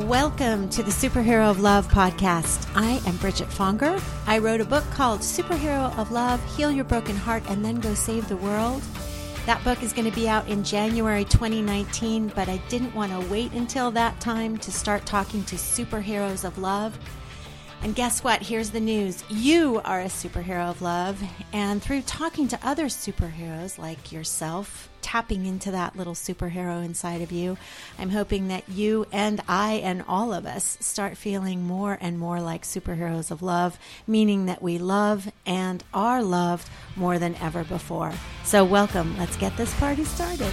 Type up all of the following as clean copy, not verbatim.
Welcome to the Superhero of Love podcast. I am Bridget Fonger. I wrote a book called Superhero of Love, Heal Your Broken Heart, and Then Go Save the World. That book is going to be out in January 2019, but I didn't want to wait until that time to start talking to superheroes of love. And guess what? Here's the news. You are a superhero of love. And through talking to other superheroes like yourself, tapping into that little superhero inside of you, I'm hoping that you and I and all of us start feeling more and more like superheroes of love, meaning that we love and are loved more than ever before. So welcome. Let's get this party started.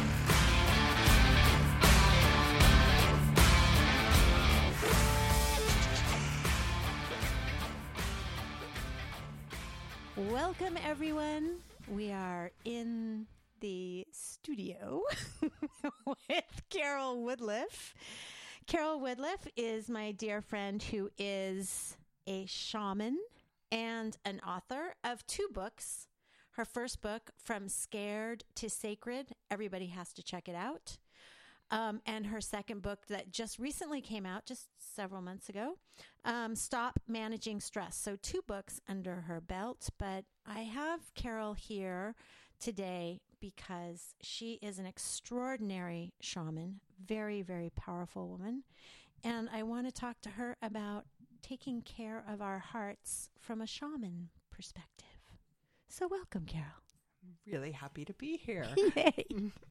Welcome, everyone. We are in the studio with Carol Woodliff. Carol Woodliff is my dear friend who is a shaman and an author of 2 books. Her first book, From Scared to Sacred, everybody has to check it out. And her second book that just recently came out, just several months ago, Stop Managing Stress. So 2 books under her belt, but I have Carol here today because she is an extraordinary shaman, very, very powerful woman. And I want to talk to her about taking care of our hearts from a shaman perspective. So welcome, Carol. Really happy to be here. Yay.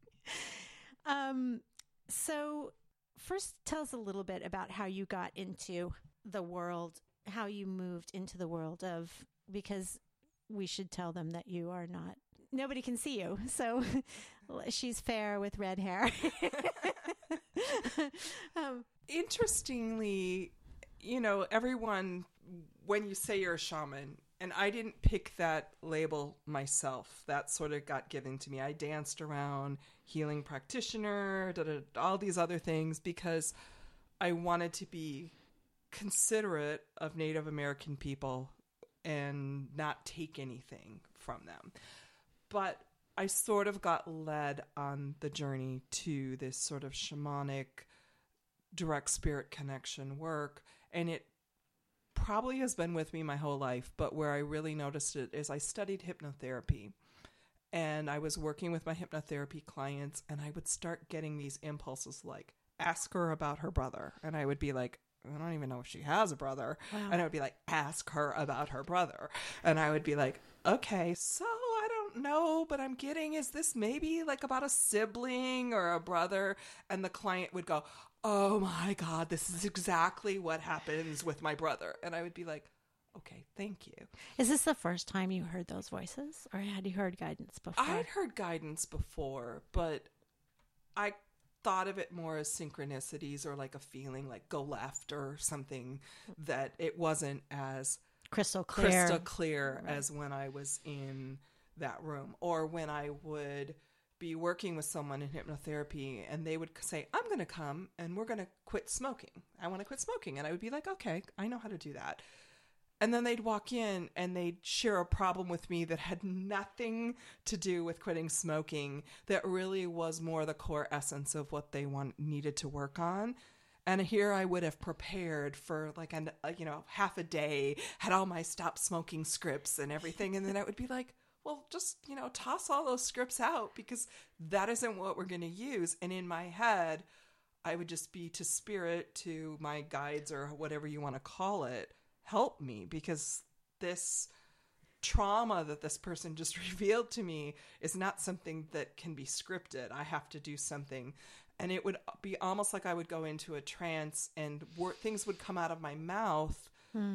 So first tell us a little bit about how you got into the world, how you moved into the world of, because we should tell them that you are not, nobody can see you. So she's fair with red hair. Interestingly, everyone, when you say you're a shaman, and I didn't pick that label myself. That sort of got given to me. I danced around healing practitioner, all these other things because I wanted to be considerate of Native American people and not take anything from them. But I sort of got led on the journey to this sort of shamanic, direct spirit connection work, and it probably has been with me my whole life, but where I really noticed it is I studied hypnotherapy, and I was working with my hypnotherapy clients, and I would start getting these impulses like, ask her about her brother. And I would be like, I don't even know if she has a brother. Wow. And I would be like, ask her about her brother. And I would be like, okay, so I don't know, but I'm getting, is this maybe like about a sibling or a brother? And the client would go, oh my God, this is exactly what happens with my brother. And I would be like, okay, thank you. Is this the first time you heard those voices, or had you heard guidance before? I had heard guidance before, but I thought of it more as synchronicities or like a feeling like go left or something, that it wasn't as crystal clear right, as when I was in that room, or when I would be working with someone in hypnotherapy and they would say, I'm going to come and we're going to quit smoking. I want to quit smoking. And I would be like, okay, I know how to do that. And then they'd walk in and they'd share a problem with me that had nothing to do with quitting smoking, that really was more the core essence of what they needed to work on. And here I would have prepared for like half a day, had all my stop smoking scripts and everything. And then I would be like, well, just, toss all those scripts out because that isn't what we're going to use. And in my head, I would just be to spirit, to my guides or whatever you want to call it, help me, because this trauma that this person just revealed to me is not something that can be scripted. I have to do something. And it would be almost like I would go into a trance and things would come out of my mouth.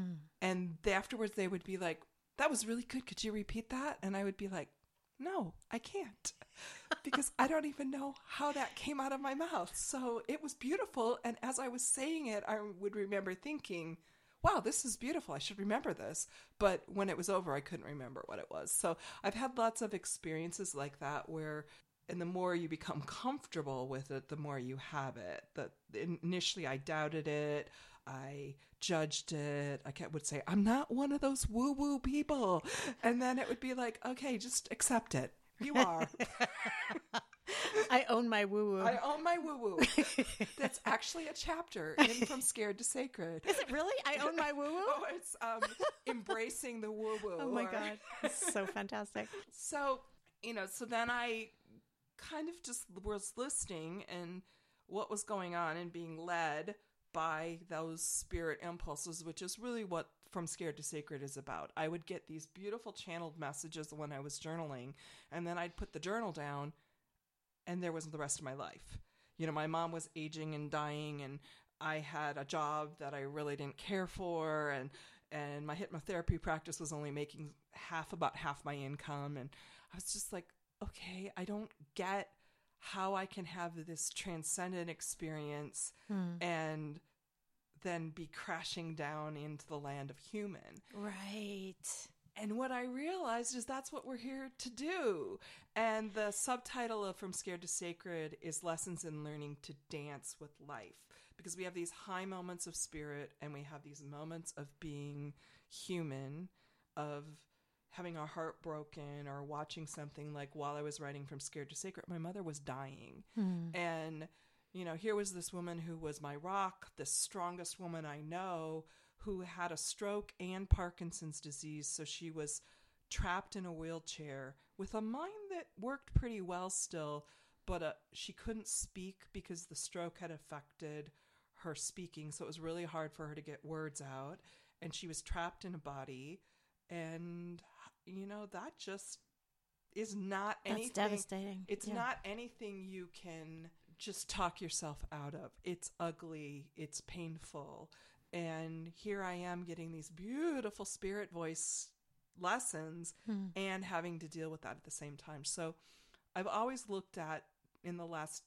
And afterwards they would be like, that was really good. Could you repeat that? And I would be like, no, I can't, because I don't even know how that came out of my mouth. So it was beautiful. And as I was saying it, I would remember thinking, wow, this is beautiful. I should remember this. But when it was over, I couldn't remember what it was. So I've had lots of experiences like that where, and the more you become comfortable with it, the more you have it. Initially, I doubted it. I judged it. I would say, I'm not one of those woo-woo people. And then it would be like, okay, just accept it. You are. I own my woo-woo. I own my woo-woo. That's actually a chapter in From Scared to Sacred. Is it really? I own my woo-woo? Oh, it's embracing the woo-woo. Oh my God. It's so fantastic. So, so then I kind of just was listening and what was going on and being led by those spirit impulses, which is really what From Scared to Sacred is about. I would get these beautiful channeled messages when I was journaling, and then I'd put the journal down, and there was the rest of my life. My mom was aging and dying, and I had a job that I really didn't care for, and my hypnotherapy practice was only making about half my income, and I was just like, okay, I don't get how I can have this transcendent experience and then be crashing down into the land of human. Right. And what I realized is that's what we're here to do. And the subtitle of From Scared to Sacred is Lessons in Learning to Dance with Life. Because we have these high moments of spirit and we have these moments of being human, of having our heart broken or watching something like while I was writing From Scared to Sacred, my mother was dying. And, here was this woman who was my rock, the strongest woman I know, who had a stroke and Parkinson's disease. So she was trapped in a wheelchair with a mind that worked pretty well still, but she couldn't speak because the stroke had affected her speaking. So it was really hard for her to get words out. And she was trapped in a body. And, that just is not anything. That's devastating. It's not anything you can just talk yourself out of. It's ugly. It's painful. And here I am getting these beautiful spirit voice lessons and having to deal with that at the same time. So I've always looked at, in the last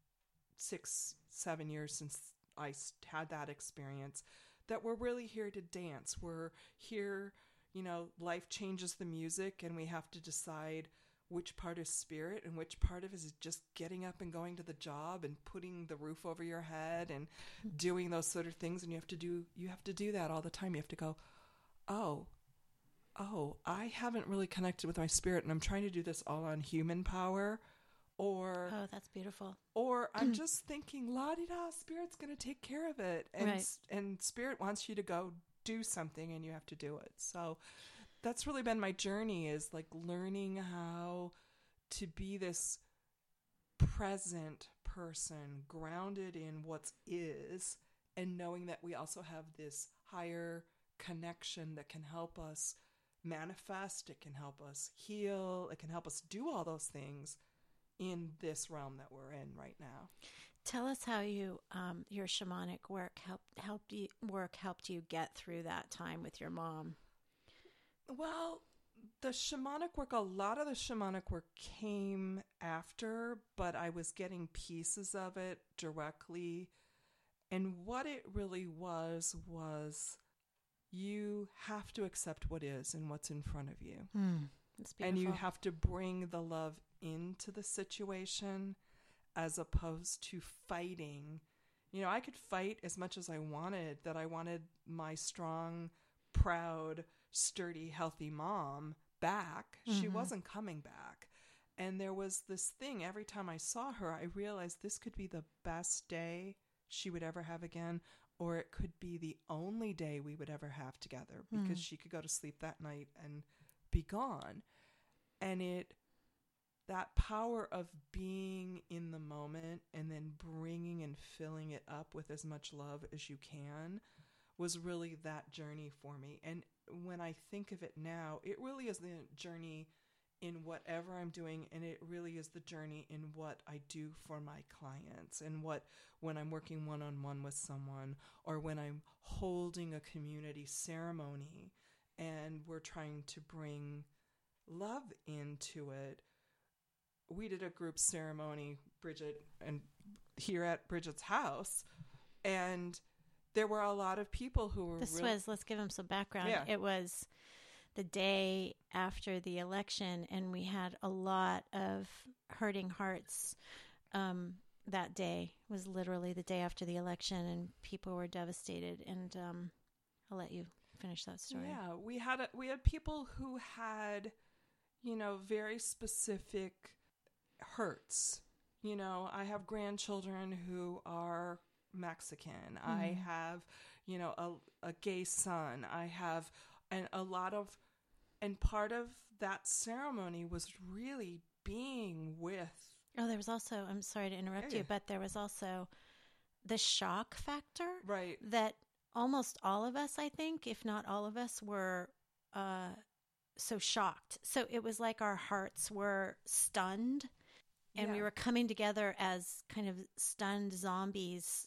6-7 years since I had that experience, that we're really here to dance. We're here, life changes the music and we have to decide which part is spirit and which part of it is just getting up and going to the job and putting the roof over your head and doing those sort of things. And you have to do that all the time. You have to go, oh, I haven't really connected with my spirit and I'm trying to do this all on human power. Or, oh, that's beautiful. Or I'm just thinking, la-di-da, spirit's going to take care of it. And spirit wants you to go do something and you have to do it. So that's really been my journey, is like learning how to be this present person, grounded in what is, and knowing that we also have this higher connection that can help us manifest, it can help us heal, it can help us do all those things in this realm that we're in right now. Tell us how your shamanic work helped you get through that time with your mom. Well, the shamanic work, a lot of the shamanic work came after, but I was getting pieces of it directly. And what it really was you have to accept what is and what's in front of you. That's beautiful. And you have to bring the love into the situation as opposed to fighting. I could fight as much as I wanted, that I wanted my strong, proud, sturdy, healthy mom back. She wasn't coming back. And there was this thing, every time I saw her, I realized this could be the best day she would ever have again, or it could be the only day we would ever have together, because she could go to sleep that night and be gone. And that power of being in the moment and then bringing and filling it up with as much love as you can was really that journey for me. And when I think of it now, it really is the journey in whatever I'm doing, and it really is the journey in what I do for my clients, and when I'm working one-on-one with someone, or when I'm holding a community ceremony and we're trying to bring love into it. We did a group ceremony, Bridget, and here at Bridget's house, and there were a lot of people who were let's give them some background. Yeah. It was the day after the election, and we had a lot of hurting hearts. That day was literally the day after the election, and people were devastated. And I'll let you finish that story. Yeah, we had people who had, very specific hurts. I have grandchildren who are Mexican. I have, a gay son. I have and part of that ceremony was really being with. Oh, there was also, I'm sorry to interrupt you, but there was also the shock factor. Right. That almost all of us, I think, if not all of us, were so shocked. So it was like our hearts were stunned and we were coming together as kind of stunned zombies.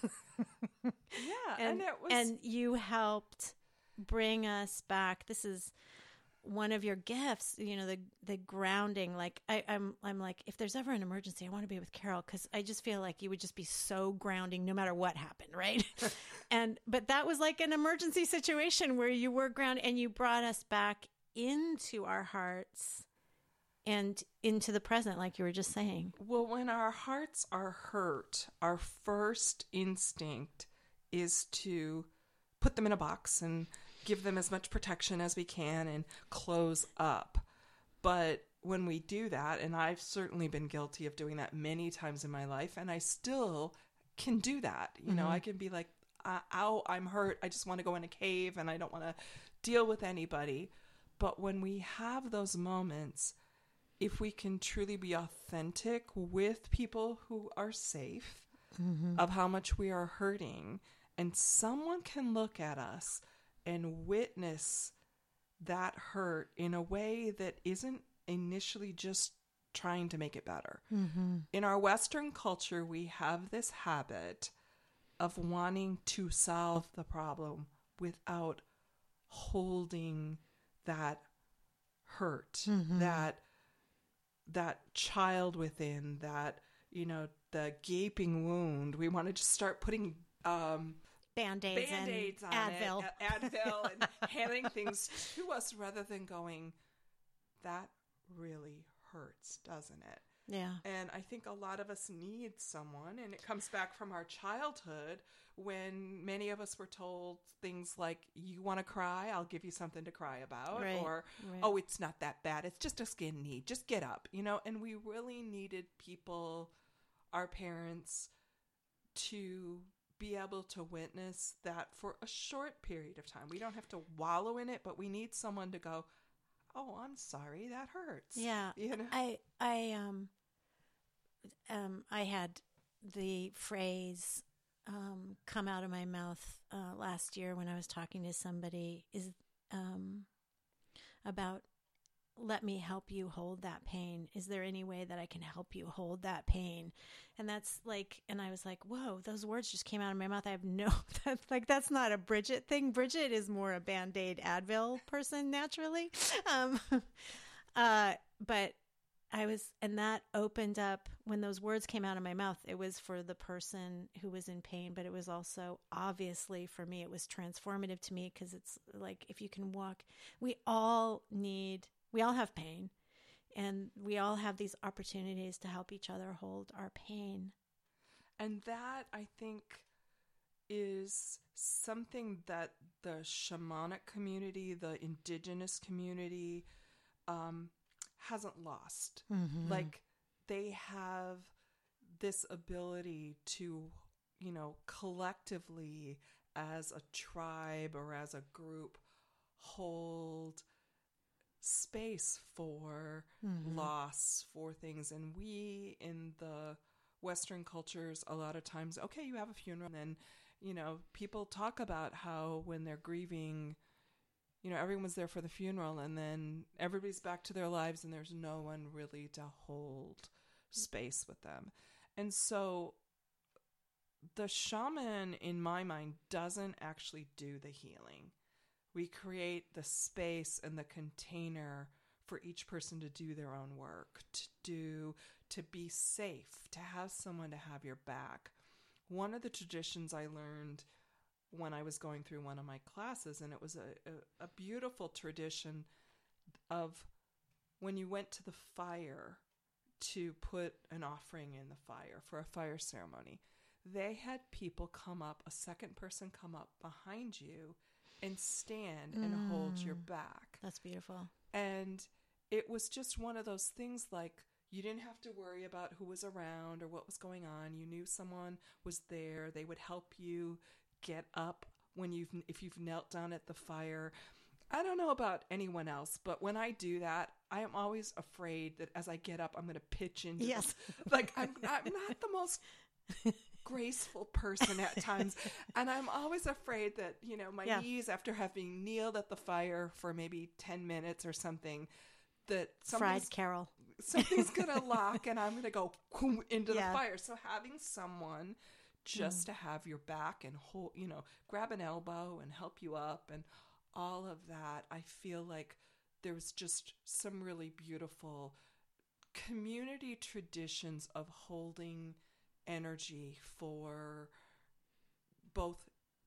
And you helped bring us back. This is one of your gifts, the grounding. Like I'm like, if there's ever an emergency, I want to be with Carol, because I just feel like you would just be so grounding no matter what happened, right? But that was like an emergency situation where you were grounded and you brought us back into our hearts and into the present, like you were just saying. Well, when our hearts are hurt, our first instinct is to put them in a box and give them as much protection as we can and close up. But when we do that, and I've certainly been guilty of doing that many times in my life, and I still can do that. I can be like, ow, I'm hurt. I just want to go in a cave and I don't want to deal with anybody. But when we have those moments, if we can truly be authentic with people who are safe of how much we are hurting, and someone can look at us and witness that hurt in a way that isn't initially just trying to make it better. In our Western culture, we have this habit of wanting to solve the problem without holding that hurt, that child within, that, the gaping wound. We want to just start putting Band-Aids on Advil. Advil and handing things to us rather than going, that really hurts, doesn't it? Yeah. And I think a lot of us need someone, and it comes back from our childhood when many of us were told things like, you want to cry? I'll give you something to cry about. Right. Or, oh, it's not that bad. It's just a skin knee. Just get up, and we really needed people, our parents, to be able to witness that for a short period of time. We don't have to wallow in it, but we need someone to go, oh, I'm sorry, that hurts. Yeah. I had the phrase come out of my mouth last year when I was talking to somebody about, let me help you hold that pain. Is there any way that I can help you hold that pain? And that's like, and I was like, whoa, those words just came out of my mouth. I have that's not a Bridget thing. Bridget is more a Band-Aid Advil person naturally. But and that opened up, when those words came out of my mouth, it was for the person who was in pain, but it was also, obviously for me, it was transformative to me, because it's like, if you can walk, we all have pain, and we all have these opportunities to help each other hold our pain. And that, I think, is something that the shamanic community, the indigenous community, hasn't lost. Like, they have this ability to, collectively, as a tribe or as a group, hold space for loss, for things. And we, in the Western cultures, a lot of times, okay, you have a funeral, and people talk about how when they're grieving, everyone's there for the funeral, and then everybody's back to their lives, and there's no one really to hold space with them. And so the shaman, in my mind, doesn't actually do the healing. We create the space and the container for each person to do their own work, to be safe, to have someone to have your back. One of the traditions I learned when I was going through one of my classes, and it was a beautiful tradition of when you went to the fire to put an offering in the fire for a fire ceremony, they had people come up, a second person come up behind you and stand and hold your back. That's beautiful. And it was just one of those things, like, you didn't have to worry about who was around or what was going on. You knew someone was there. They would help you get up if you've knelt down at the fire. I don't know about anyone else, but when I do that, I am always afraid that as I get up, I'm going to pitch into Yes. like I'm not the most graceful person at times, and I'm always afraid that, you know, my knees, after having kneeled at the fire for maybe 10 minutes or something, that Fried Carol. something's gonna lock and I'm gonna go into the fire. So having someone just to have your back and hold, you know, grab an elbow and help you up and all of that, I feel like there was just some really beautiful community traditions of holding energy for both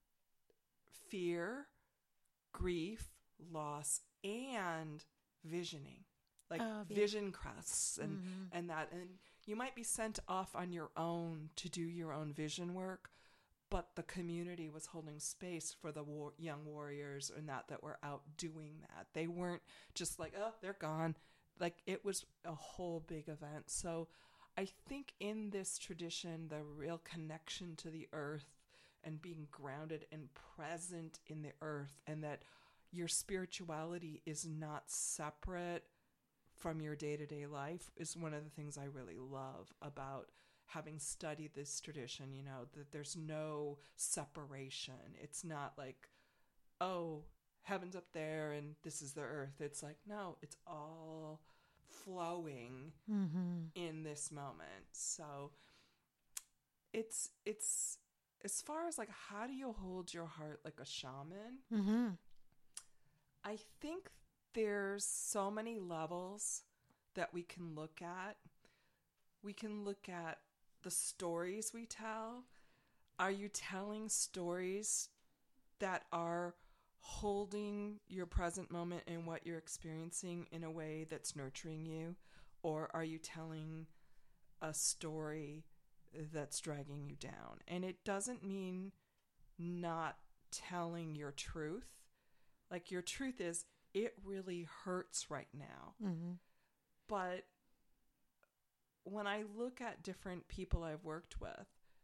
fear, grief, loss, and visioning. Like vision quests and that. And you might be sent off on your own to do your own vision work, but the community was holding space for the young warriors and that were out doing that. They weren't just like, oh, they're gone. Like, it was a whole big event. So I think in this tradition, the real connection to the earth and being grounded and present in the earth, and that your spirituality is not separate from your day-to-day life, is one of the things I really love about having studied this tradition, you know, that there's no separation. It's not like, oh, heaven's up there and this is the earth. It's like, no, it's all flowing in this moment. So it's as far as like, how do you hold your heart like a shaman? I think there's so many levels that we can look at. We can look at the stories we tell. Are you telling stories that are holding your present moment and what you're experiencing in a way that's nurturing you? Or are you telling a story that's dragging you down? And it doesn't mean not telling your truth. Like, your truth is, it really hurts right now. But when I look at different people I've worked with,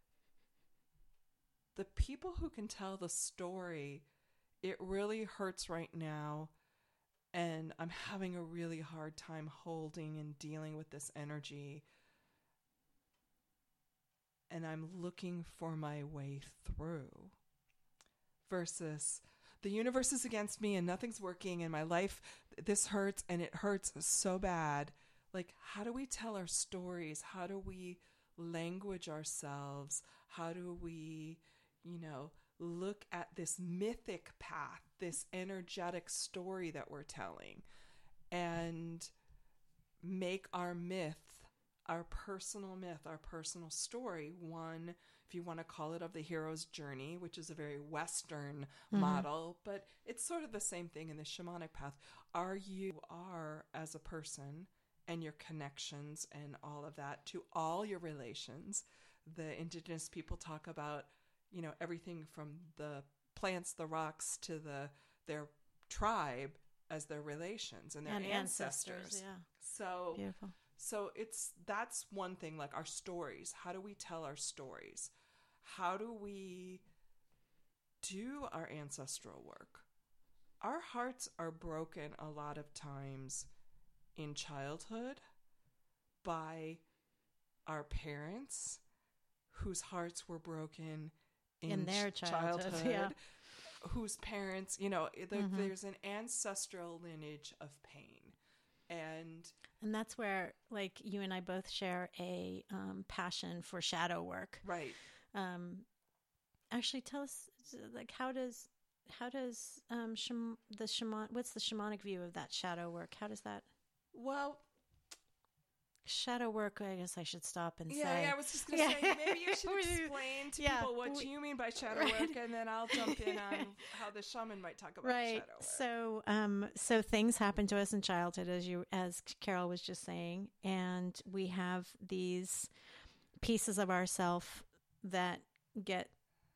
the people who can tell the story, it really hurts right now, and I'm having a really hard time holding and dealing with this energy, and I'm looking for my way through, versus the universe is against me and nothing's working and my life, this hurts and it hurts so bad. Like, how do we tell our stories? How do we language ourselves? How do we, you know, look at this mythic path, this energetic story that we're telling, and make our myth, our personal myth, our personal story, one, if you want to call it, of the hero's journey, which is a very Western model, but it's sort of the same thing in the shamanic path. You are as a person and your connections and all of that to all your relations. The indigenous people talk about, you know, everything from the plants, the rocks, to their tribe as their relations and their ancestors. Yeah. So beautiful. So that's one thing, like our stories. How do we tell our stories? How do we do our ancestral work? Our hearts are broken a lot of times in childhood by our parents, whose hearts were broken in their childhood, yeah. Whose parents, you know, there's an ancestral lineage of pain. And that's where, like, you and I both share a passion for shadow work. Right. Actually, tell us, like, how does the shaman, what's the shamanic view of that shadow work? How does that? Well, shadow work, I guess I should stop and say. Yeah, I was just going to say, maybe you should explain to people what you mean by shadow work, and then I'll jump in on how the shaman might talk about shadow work. So things happen to us in childhood, as Carol was just saying, and we have these pieces of ourself that get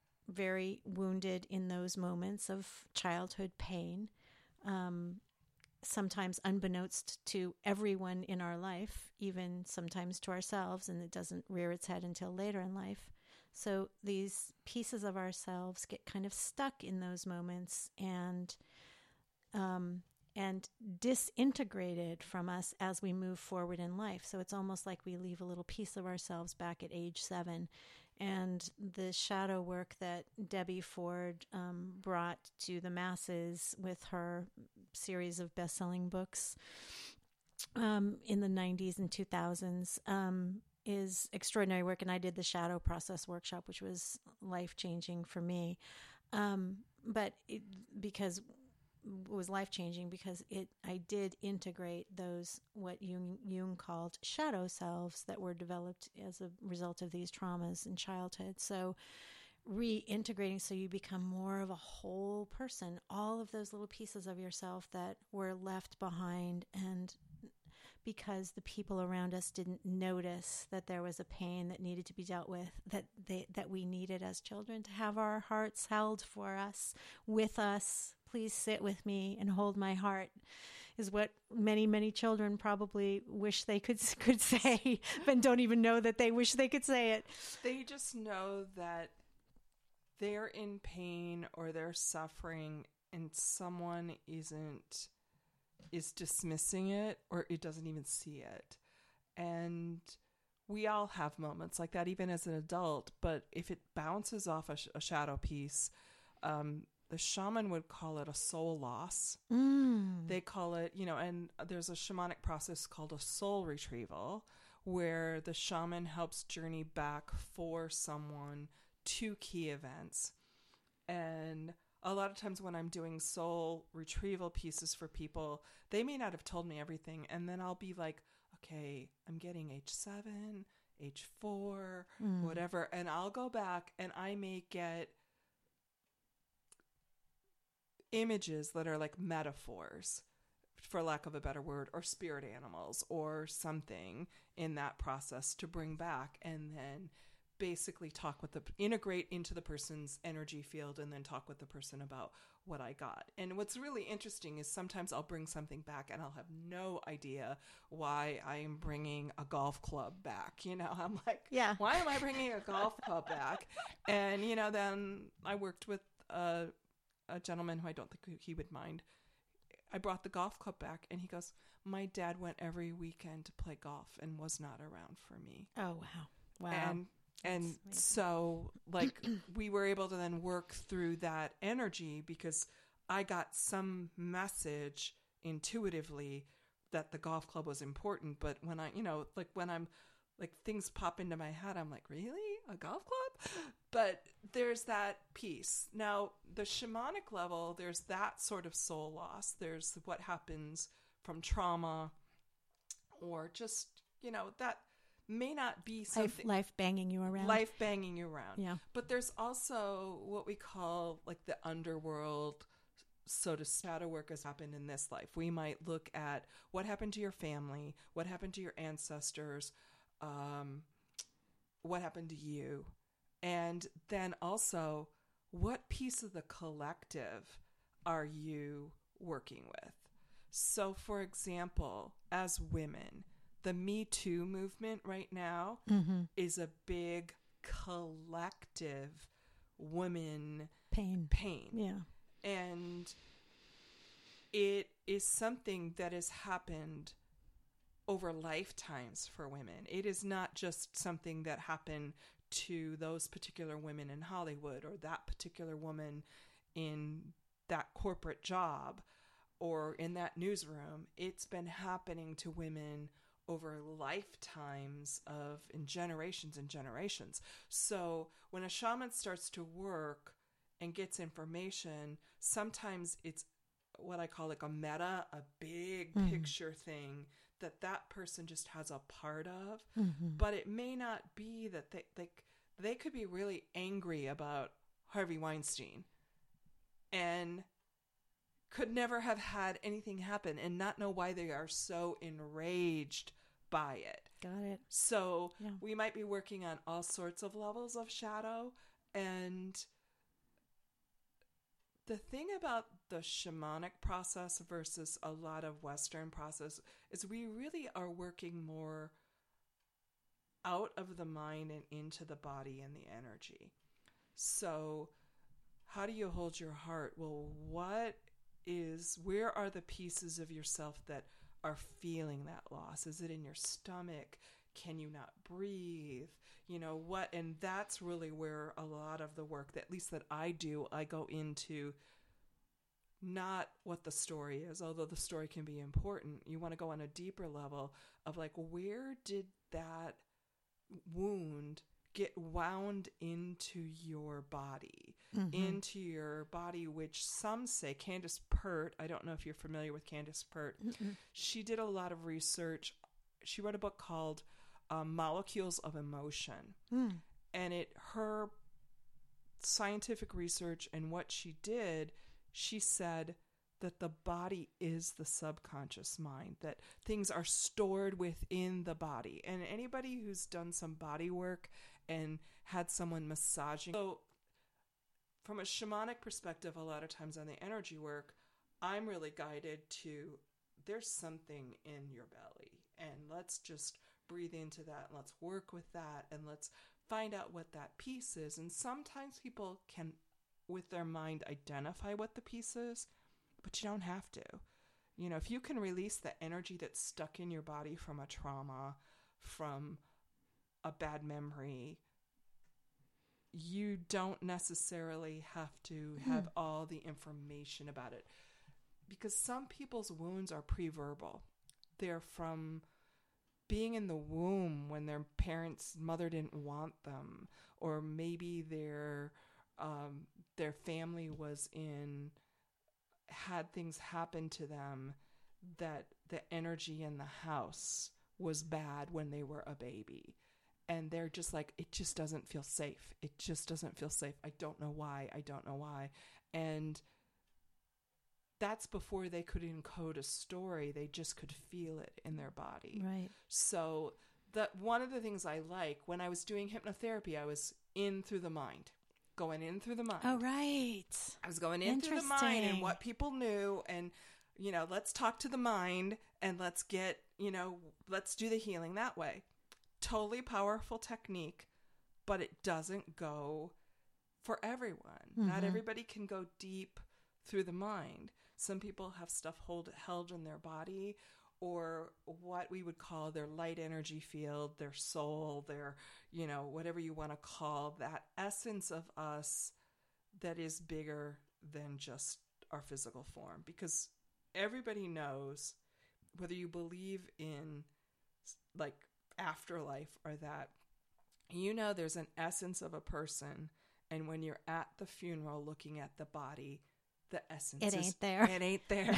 very wounded in those moments of childhood pain. sometimes unbeknownst to everyone in our life, even sometimes to ourselves, and it doesn't rear its head until later in life. So these pieces of ourselves get kind of stuck in those moments and disintegrated from us as we move forward in life. So it's almost like we leave a little piece of ourselves back at age 7. And the shadow work that Debbie Ford brought to the masses with her series of best-selling books in the 90s and 2000s is extraordinary work. And I did the Shadow Process workshop, which was life-changing for me. Because it was life-changing because I did integrate those, what Jung called shadow selves that were developed as a result of these traumas in childhood. So reintegrating so you become more of a whole person, all of those little pieces of yourself that were left behind, and because the people around us didn't notice that there was a pain that needed to be dealt with, that we needed as children to have our hearts held for us, with us. Please sit with me and hold my heart, is what many, many children probably wish they could say, but don't even know that they wish they could say it. They just know that they're in pain or they're suffering and someone is dismissing it, or it doesn't even see it. And we all have moments like that, even as an adult. But if it bounces off a shadow piece, the shaman would call it a soul loss. They call it, and there's a shamanic process called a soul retrieval, where the shaman helps journey back for someone to key events. And a lot of times when I'm doing soul retrieval pieces for people, they may not have told me everything. And then I'll be like, okay, I'm getting age 7, age 4, whatever. And I'll go back and I may get images that are like metaphors, for lack of a better word, or spirit animals or something in that process to bring back, and then basically integrate into the person's energy field, and then talk with the person about what I got. And what's really interesting is sometimes I'll bring something back and I'll have no idea why I am bringing a golf club back. I'm like, yeah, why am I bringing a golf club back? And, then I worked with a gentleman who I don't think he would mind. I brought the golf club back and he goes, my dad went every weekend to play golf and was not around for me. Oh, wow. And so like we were able to then work through that energy because I got some message intuitively that the golf club was important. But when when I'm like things pop into my head, I'm like, really? A golf club? But there's that piece. Now, the shamanic level, there's that sort of soul loss. There's what happens from trauma or just, that may not be something. Life banging you around. Life banging you around. Yeah. But there's also what we call like the underworld. So to shadow work has happened in this life. We might look at what happened to your family, what happened to your ancestors, what happened to you, and then also what piece of the collective are you working with? So, for example, as women, the Me Too movement right now is a big collective women pain. Yeah. And it is something that has happened over lifetimes for women. It is not just something that happened to those particular women in Hollywood or that particular woman in that corporate job or in that newsroom. It's been happening to women over lifetimes in generations and generations. So when a shaman starts to work and gets information, sometimes it's what I call like a meta, a big picture thing that person just has a part of, but it may not be that they could be really angry about Harvey Weinstein and could never have had anything happen and not know why they are so enraged by it. Got it. So we might be working on all sorts of levels of shadow, and The thing about the shamanic process versus a lot of Western process is we really are working more out of the mind and into the body and the energy. So how do you hold your heart? Well, where are the pieces of yourself that are feeling that loss? Is it in your stomach? Can you not breathe? What? And that's really where a lot of the work, that, at least that I do, I go into not what the story is, although the story can be important. You want to go on a deeper level of like, where did that wound get wound into your body, which some say, Candace Pert, I don't know if you're familiar with Candace Pert. She did a lot of research. She wrote a book called Molecules of Emotion. And her scientific research and what she did, she said that the body is the subconscious mind, that things are stored within the body. And anybody who's done some body work and had someone massaging. So from a shamanic perspective, a lot of times on the energy work, I'm really guided to, there's something in your belly, and let's just breathe into that, and let's work with that, and let's find out what that piece is. And sometimes people can, with their mind, identify what the piece is, but you don't have to. If you can release the energy that's stuck in your body from a trauma, from a bad memory, you don't necessarily have to have all the information about it. Because some people's wounds are pre-verbal. They're from being in the womb when their mother didn't want them, or maybe their family had things happen to them, that the energy in the house was bad when they were a baby. And they're just like, it just doesn't feel safe. It just doesn't feel safe. I don't know why. And that's before they could encode a story. They just could feel it in their body. Right. So one of the things I like, when I was doing hypnotherapy, I was in through the mind. Going in through the mind. Oh, right. I was going in through the mind and what people knew, and, let's talk to the mind, and let's do the healing that way. Totally powerful technique, but it doesn't go for everyone. Not everybody can go deep through the mind. Some people have stuff held in their body, or what we would call their light energy field, their soul, their, whatever you want to call that essence of us that is bigger than just our physical form. Because everybody knows, whether you believe in like afterlife or that, there's an essence of a person, and when you're at the funeral looking at the body, the essence ain't there. It ain't there.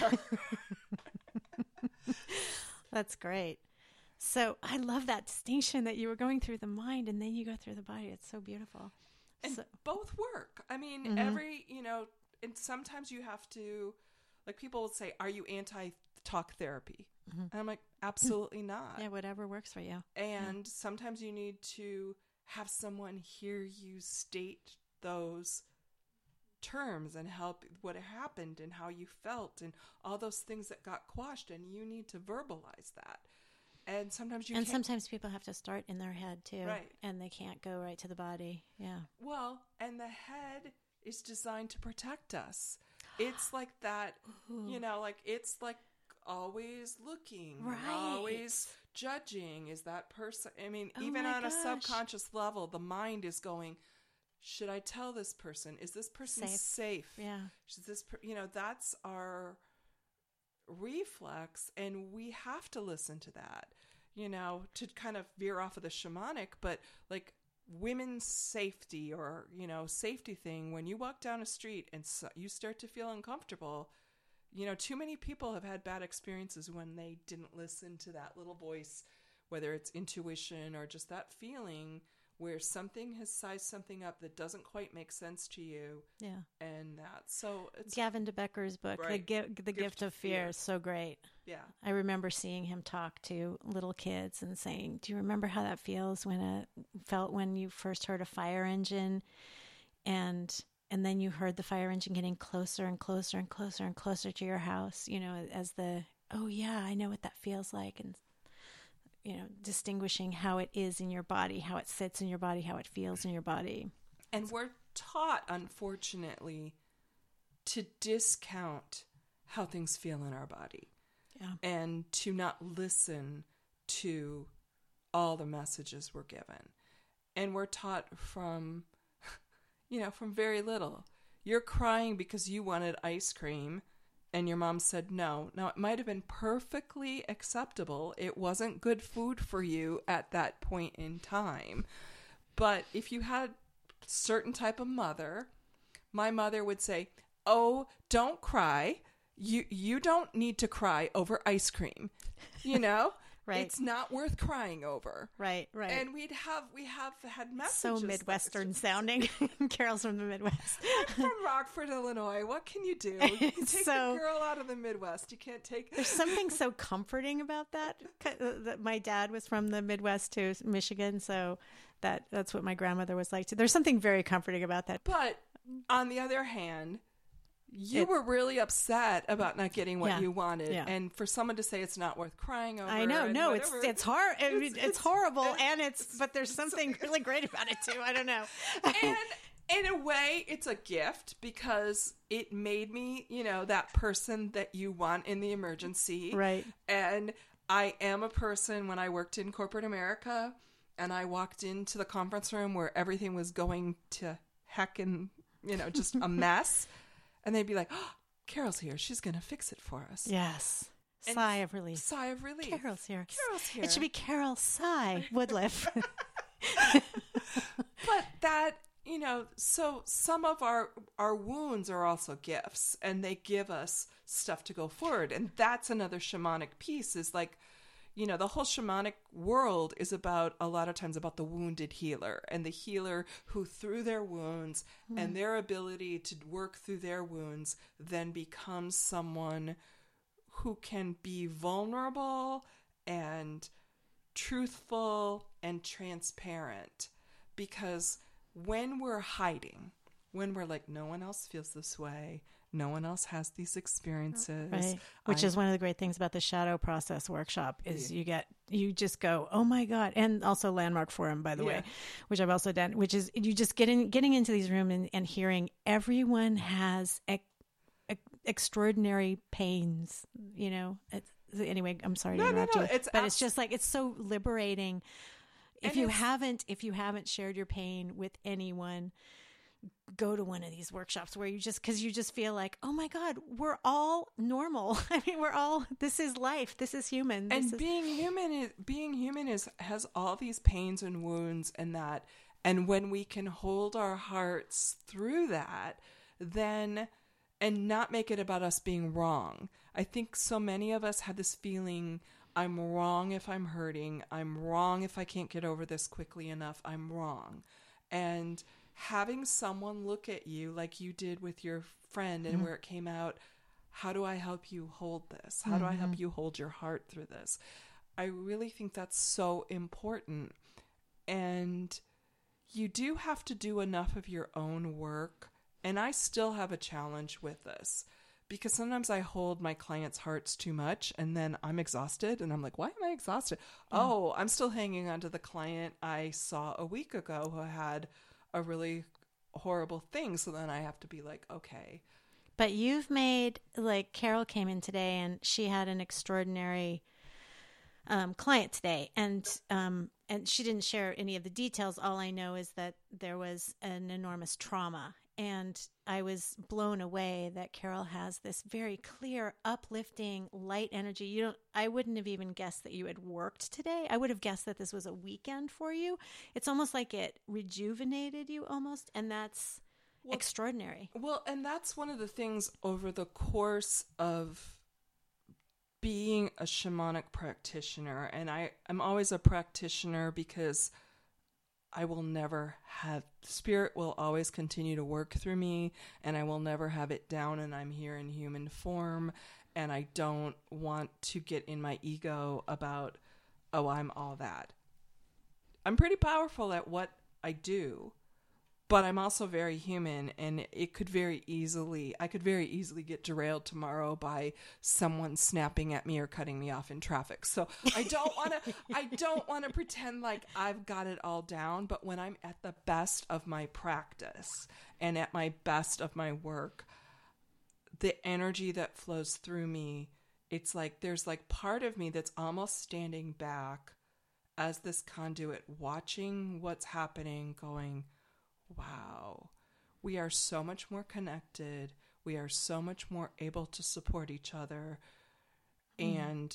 That's great. So I love that distinction that you were going through the mind and then you go through the body. It's so beautiful. And both work. I mean, and sometimes you have to, like, people will say, are you anti-talk therapy? And I'm like, absolutely not. Yeah, whatever works for you. And sometimes you need to have someone hear you state those terms and help what happened and how you felt and all those things that got quashed, and you need to verbalize that. And sometimes sometimes people have to start in their head too, right? And they can't go right to the body. Yeah. Well, and the head is designed to protect us. It's like that, like it's like always looking, right? Always judging. Is that person? I mean, even on a subconscious level, the mind is going, should I tell this person? Is this person safe? Yeah. Is this, that's our reflex, and we have to listen to that, to kind of veer off of the shamanic, but like women's safety or, safety thing. When you walk down a street and you start to feel uncomfortable, too many people have had bad experiences when they didn't listen to that little voice, whether it's intuition or just that feeling where something has sized something up that doesn't quite make sense to you. Yeah. And so it's Gavin de Becker's book, right. The Gift of Fear, is so great. Yeah. I remember seeing him talk to little kids and saying, do you remember how that feels when you first heard a fire engine and and then you heard the fire engine getting closer and closer and closer and closer to your house, as oh yeah, I know what that feels like. And, distinguishing how it is in your body, how it sits in your body, how it feels in your body. And we're taught, unfortunately, to discount how things feel in our body. Yeah. And to not listen to all the messages we're given. And we're taught from very little. You're crying because you wanted ice cream and your mom said no. Now, it might have been perfectly acceptable. It wasn't good food for you at that point in time. But if you had a certain type of mother, my mother would say, oh, don't cry. You don't need to cry over ice cream. Right. It's not worth crying over. Right. And we have had messages. So Midwestern sounding. Carol's from the Midwest. I'm from Rockford, Illinois. What can you do? You can take the girl out of the Midwest. You can't take... There's something so comforting about that. My dad was from the Midwest too, Michigan, so that's what my grandmother was like too. There's something very comforting about that. But on the other hand, you were really upset about not getting what you wanted, and for someone to say it's not worth crying over. I know, no, it's hard. It's horrible, but there's something really great about it too. I don't know. And in a way, it's a gift because it made me, that person that you want in the emergency. Right. And I am a person when I worked in corporate America, and I walked into the conference room where everything was going to heck and just a mess. And they'd be like, oh, Carol's here. She's going to fix it for us. Yes. Sigh of relief. Sigh of relief. Carol's here. Carol's here. It should be Carol Sigh Woodliff. But that, so some of our wounds are also gifts, and they give us stuff to go forward. And that's another shamanic piece is like, the whole shamanic world is about a lot of times about the wounded healer and the healer who through their wounds and their ability to work through their wounds then becomes someone who can be vulnerable and truthful and transparent. Because when we're hiding, when we're like, no one else feels this way, no one else has these experiences. Right. Which is one of the great things about the Shadow Process workshop is you just go, oh my God. And also Landmark Forum, by the way, which I've also done, which is you just getting into these rooms and hearing everyone has extraordinary pains, anyway, I'm sorry to interrupt you. It's just like, it's so liberating. If you haven't shared your pain with anyone, go to one of these workshops where because you just feel like, oh my God, we're all normal. I mean, this is life. This is human. Being human has all these pains and wounds and that. And when we can hold our hearts through that, then, and not make it about us being wrong. I think so many of us have this feeling, I'm wrong if I'm hurting. I'm wrong if I can't get over this quickly enough. I'm wrong. And having someone look at you like you did with your friend and where it came out, how do I help you hold this? How do I help you hold your heart through this? I really think that's so important. And you do have to do enough of your own work. And I still have a challenge with this because sometimes I hold my clients' hearts too much and then I'm exhausted and I'm like, why am I exhausted? Oh, I'm still hanging on to the client I saw a week ago who had a really horrible thing. So then I have to be like, okay. But you've made, like, Carol came in today and she had an extraordinary client today. And she didn't share any of the details. All I know is that there was an enormous trauma. And I was blown away that Carol has this very clear, uplifting, light energy. I wouldn't have even guessed that you had worked today. I would have guessed that this was a weekend for you. It's almost like it rejuvenated you almost. And that's extraordinary. Well, and that's one of the things over the course of being a shamanic practitioner. And I'm always a practitioner because I will never have, spirit will always continue to work through me and I will never have it down and I'm here in human form and I don't want to get in my ego about, oh, I'm all that. I'm pretty powerful at what I do, but I'm also very human, and I could very easily get derailed tomorrow by someone snapping at me or cutting me off in traffic. So I don't want to pretend like I've got it all down, but when I'm at the best of my practice and at my best of my work, the energy that flows through me, it's like there's like part of me that's almost standing back as this conduit, watching what's happening, going, wow, we are so much more connected. We are so much more able to support each other. And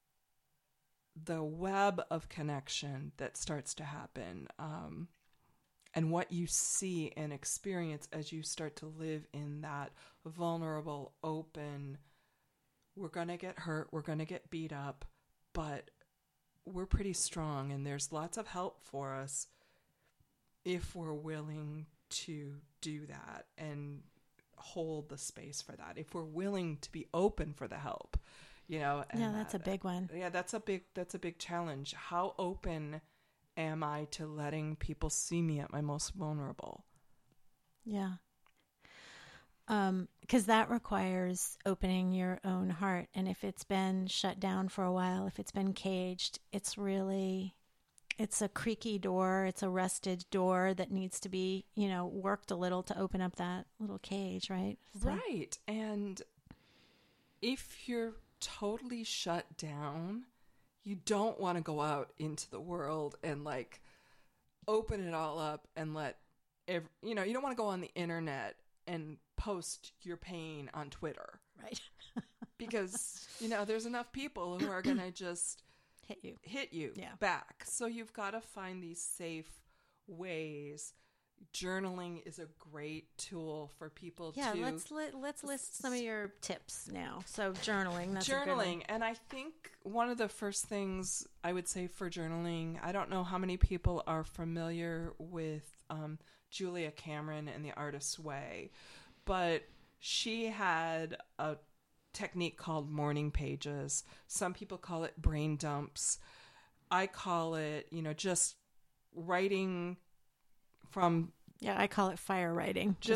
the web of connection that starts to happen, and what you see and experience as you start to live in that vulnerable, open, we're going to get hurt, we're going to get beat up, but we're pretty strong, and there's lots of help for us if we're willing to do that and hold the space for that. If we're willing to be open for the help, and yeah, that's a big one. Yeah, that's a big challenge. How open am I to letting people see me at my most vulnerable? Yeah. Because that requires opening your own heart. And if it's been shut down for a while, if it's been caged, it's a creaky door. It's a rusted door that needs to be, worked a little to open up that little cage, right? So. Right. And if you're totally shut down, you don't want to go out into the world and like open it all up and you don't want to go on the internet and post your pain on Twitter. Right. Because, there's enough people who are going to just hit you back. So you've got to find these safe ways. Journaling is a great tool for people to... Yeah, let's list some of your tips now. So journaling, that's a good one. And I think one of the first things I would say for journaling, I don't know how many people are familiar with Julia Cameron and The Artist's Way, but she had a technique called morning pages. Some people call it brain dumps. I call it, just writing from... Yeah, I call it fire writing. You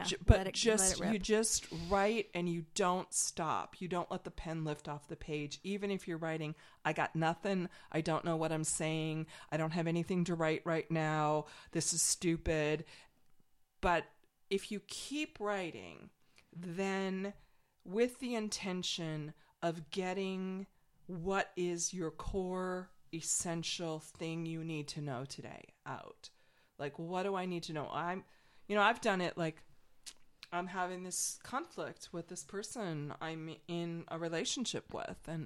just write and you don't stop. You don't let the pen lift off the page. Even if you're writing, I got nothing. I don't know what I'm saying. I don't have anything to write right now. This is stupid. But if you keep writing, then with the intention of getting what is your core essential thing you need to know today out. Like, what do I need to know? I've done it like I'm having this conflict with this person I'm in a relationship with, and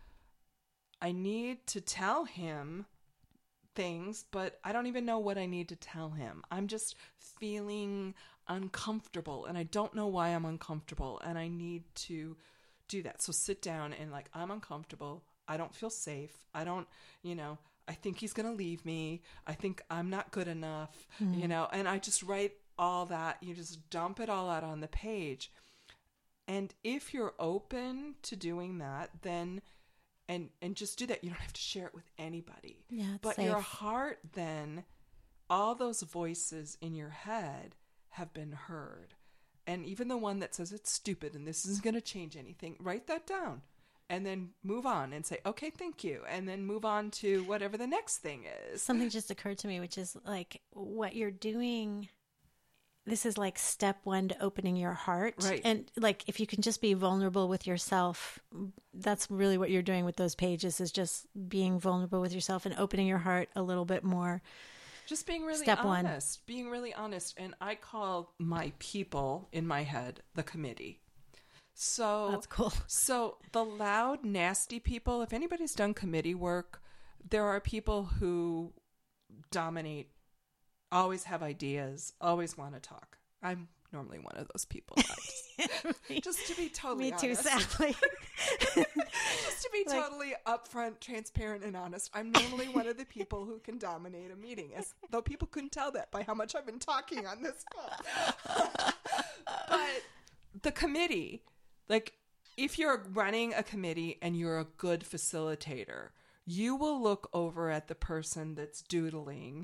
I need to tell him things, but I don't even know what I need to tell him. I'm just feeling uncomfortable, and I don't know why I'm uncomfortable, and I need to do that. So sit down and like, I'm uncomfortable. I don't feel safe. I don't, I think he's going to leave me. I think I'm not good enough, and I just write all that. You just dump it all out on the page. And if you're open to doing that, then, and just do that. You don't have to share it with anybody. Yeah, it's but safe. Your heart, then, all those voices in your head have been heard. And even the one that says it's stupid and this isn't going to change anything, write that down. And then move on and say, okay, thank you. And then move on to whatever the next thing is. Something just occurred to me, which is like what you're doing. This is like step one to opening your heart. Right. And like, if you can just be vulnerable with yourself, that's really what you're doing with those pages, is just being vulnerable with yourself and opening your heart a little bit more. Just being really Step honest. one. Being really honest. And I call my people in my head the committee. So that's cool. So the loud, nasty people, if anybody's done committee work, there are people who dominate, always have ideas, always want to talk. I'm normally one of those people. Just to be totally honest. Me too, sadly. Just to be totally upfront, transparent, and honest. I'm normally one of the people who can dominate a meeting, as though people couldn't tell that by how much I've been talking on this call. But the committee, like, if you're running a committee and you're a good facilitator, you will look over at the person that's doodling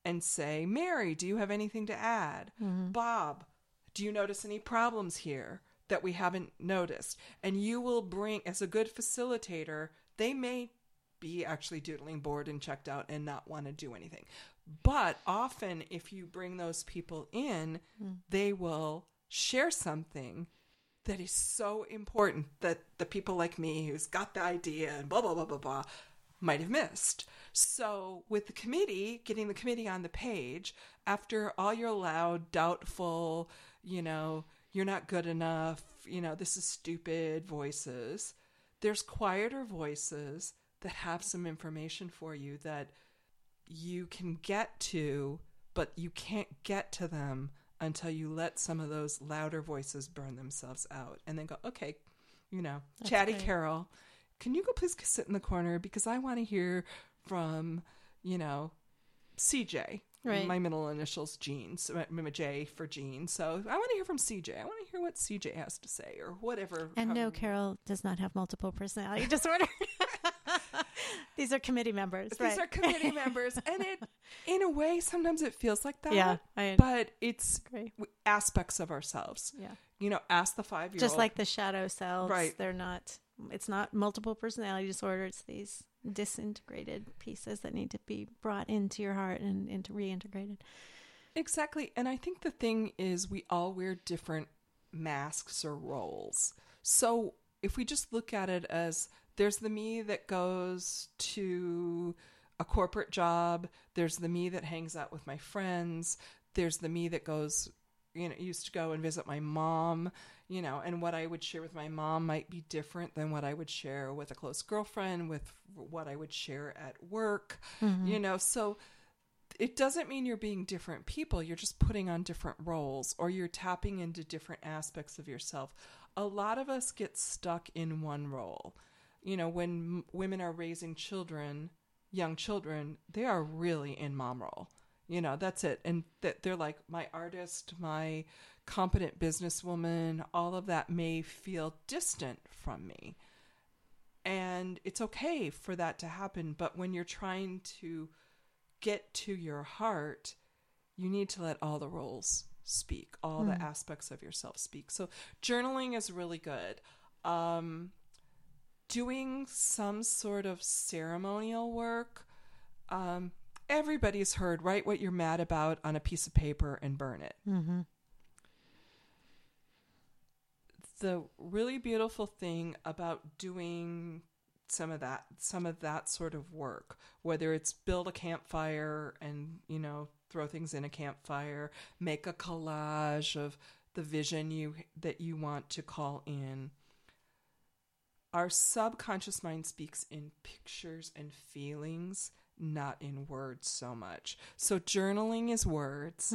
and say, Mary, do you have anything to add? Bob, do you notice any problems here that we haven't noticed? And you will bring, as a good facilitator, they may be actually doodling bored and checked out and not want to do anything. But often if you bring those people in, they will share something that is so important that the people like me who's got the idea and blah, blah, blah, blah, blah, might have missed. So with the committee, getting the committee on the page, after all your loud, doubtful, you're not good enough, this is stupid voices, there's quieter voices that have some information for you that you can get to, but you can't get to them until you let some of those louder voices burn themselves out and then go, okay, Chatty great. Carol, can you go please sit in the corner because I want to hear from, CJ. Right. My middle initials Jean, so I'm a J for Jean. So I want to hear from CJ. I want to hear what CJ has to say or whatever. And no, Carol does not have multiple personality disorder. These are committee members. These are committee members. And it, in a way, sometimes it feels like that. Yeah. But it's Great. aspects of ourselves. Yeah. Ask the 5-year-old. Just like the shadow selves. Right. It's not multiple personality disorder. It's these disintegrated pieces that need to be brought into your heart and into reintegrated. Exactly. And I think the thing is we all wear different masks or roles. So if we just look at it as there's the me that goes to a corporate job, there's the me that hangs out with my friends, there's the me that goes, used to go and visit my mom, and what I would share with my mom might be different than what I would share with a close girlfriend, with what I would share at work, so it doesn't mean you're being different people. You're just putting on different roles or you're tapping into different aspects of yourself. A lot of us get stuck in one role. When women are raising children, young children, they are really in mom role. That's it. And they're like, my artist, my competent businesswoman, all of that may feel distant from me. And it's okay for that to happen. But when you're trying to get to your heart, you need to let all the roles speak, all the aspects of yourself speak. So journaling is really good. Doing some sort of ceremonial work. Everybody's heard, write what you're mad about on a piece of paper and burn it. Mm-hmm. The really beautiful thing about doing some of that sort of work, whether it's build a campfire and, throw things in a campfire, make a collage of the vision that you want to call in. Our subconscious mind speaks in pictures and feelings, not in words so much. So journaling is words,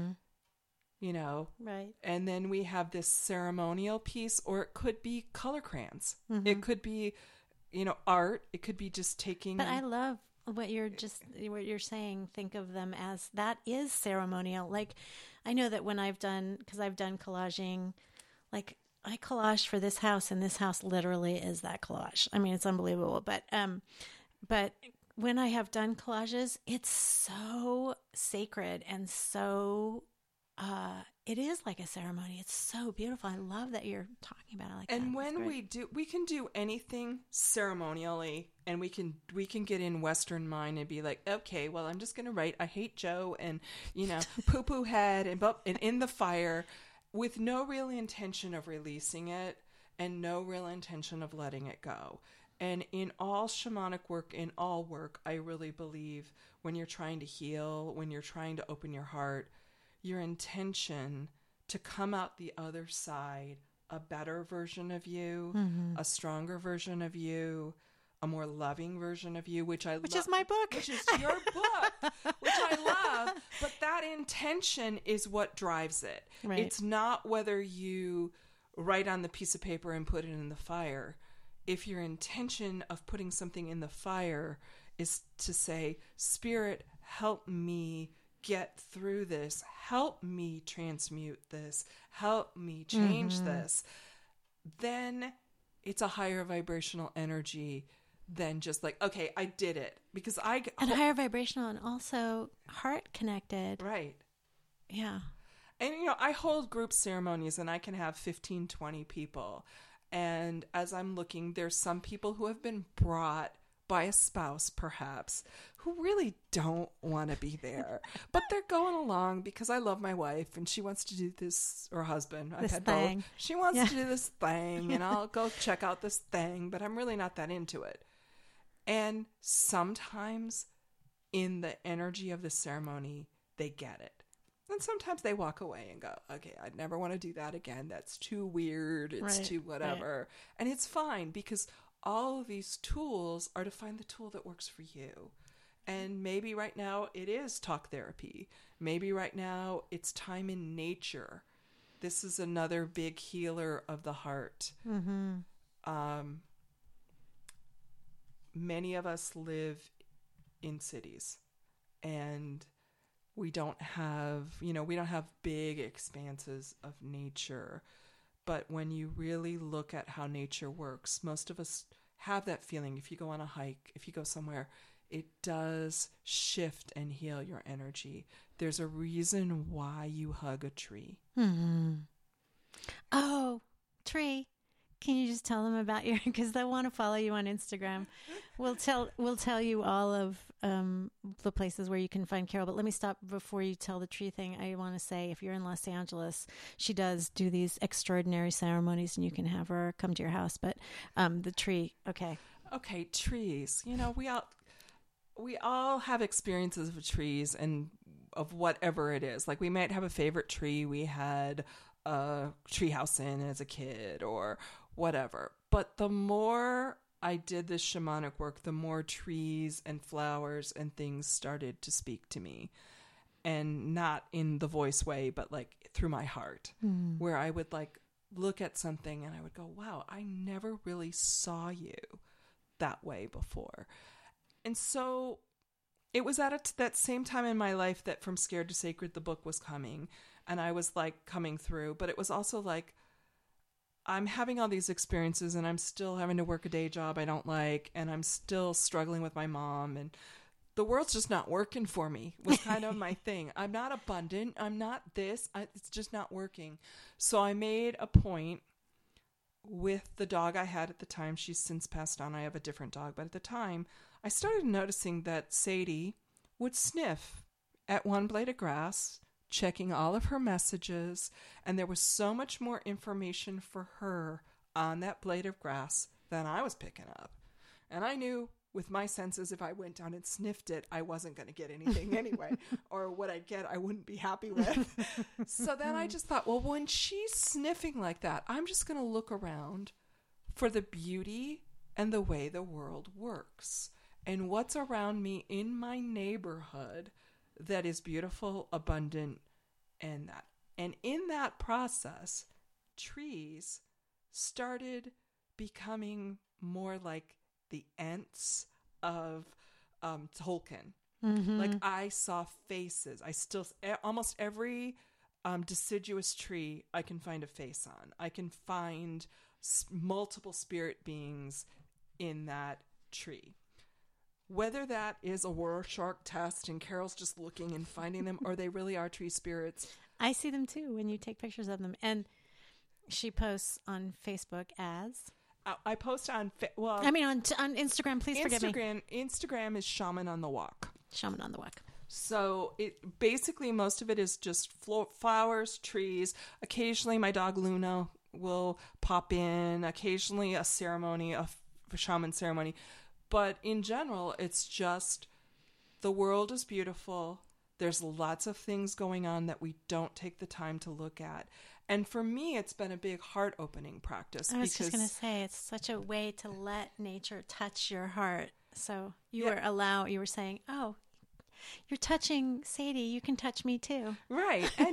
Right. And then we have this ceremonial piece, or it could be color crayons. It could be, art. It could be just taking. But I love what you're saying. Think of them as that is ceremonial. Like, I know that because I've done collaging, like I collage for this house, and this house literally is that collage. I mean, it's unbelievable. But when I have done collages, it's so sacred and so, it is like a ceremony. It's so beautiful. I love that you're talking about it like that. And when we can do anything ceremonially, and we can get in Western mind and be like, okay, well, I'm just going to write, I hate Joe and, poo poo head and in the fire, with no real intention of releasing it and no real intention of letting it go. And in all shamanic work, in all work, I really believe when you're trying to heal, when you're trying to open your heart, your intention to come out the other side a better version of you, a stronger version of you, a more loving version of you, which is my book. Which is your book, which I love. But that intention is what drives it. Right. It's not whether you write on the piece of paper and put it in the fire. If your intention of putting something in the fire is to say, Spirit, help me get through this, help me transmute this, help me change this, then it's a higher vibrational energy than just like, okay, I did it. Because and higher vibrational and also heart connected. Right. Yeah. And, I hold group ceremonies and I can have 15, 20 people. And as I'm looking, there's some people who have been brought by a spouse, perhaps, who really don't want to be there. But they're going along because I love my wife and she wants to do this, or husband. I've had both. She wants to do this thing and I'll go check out this thing, but I'm really not that into it. And sometimes in the energy of the ceremony, they get it. And sometimes they walk away and go, okay, I'd never want to do that again. That's too weird. It's too whatever. Right. And it's fine because all of these tools are to find the tool that works for you. And maybe right now it is talk therapy. Maybe right now it's time in nature. This is another big healer of the heart. Mm-hmm. Many of us live in cities and we don't have big expanses of nature. But when you really look at how nature works, most of us have that feeling. If you go on a hike, if you go somewhere, it does shift and heal your energy. There's a reason why you hug a tree. Mm-hmm. Oh, tree. Can you just tell them about your, because they want to follow you on Instagram. We'll tell you all of the places where you can find Carol. But let me stop before you tell the tree thing. I want to say, if you're in Los Angeles, she does do these extraordinary ceremonies, and you can have her come to your house. But the tree, okay, trees. We all have experiences of trees and of whatever it is. Like we might have a favorite tree we had a treehouse in as a kid, or whatever. But the more I did this shamanic work, the more trees and flowers and things started to speak to me. And not in the voice way, but like through my heart, where I would like look at something and I would go, wow, I never really saw you that way before. And so it was at that same time in my life that From Scared to Sacred, the book was coming. And I was like coming through, but it was also like, I'm having all these experiences and I'm still having to work a day job I don't like, and I'm still struggling with my mom, and the world's just not working for me was kind of my thing. I'm not abundant. I'm not this. It's just not working. So I made a point with the dog I had at the time. She's since passed on. I have a different dog. But at the time, I started noticing that Sadie would sniff at one blade of grass, checking all of her messages, and there was so much more information for her on that blade of grass than I was picking up. And I knew with my senses, if I went down and sniffed it, I wasn't going to get anything anyway, or what I'd get, I wouldn't be happy with. So then I just thought, well, when she's sniffing like that, I'm just going to look around for the beauty and the way the world works and what's around me in my neighborhood that is beautiful, abundant, and that. And in that process, trees started becoming more like the Ents of Tolkien. Mm-hmm. Like I saw faces. I still, almost every deciduous tree I can find a face on. I can find multiple spirit beings in that tree. Whether that is a Rorschach test and Carol's just looking and finding them, or they really are tree spirits. I see them too when you take pictures of them. And she posts on Facebook as... I post on... on Instagram. Please forgive me. Instagram is Shaman on the Walk. Shaman on the Walk. So it basically, most of it is just flowers, trees. Occasionally my dog Luna will pop in. Occasionally a ceremony, a shaman ceremony. But in general, it's just the world is beautiful. There's lots of things going on that we don't take the time to look at. And for me, it's been a big heart-opening practice. I was just going to say, it's such a way to let nature touch your heart. So you were saying, oh, you're touching Sadie. You can touch me too. Right. And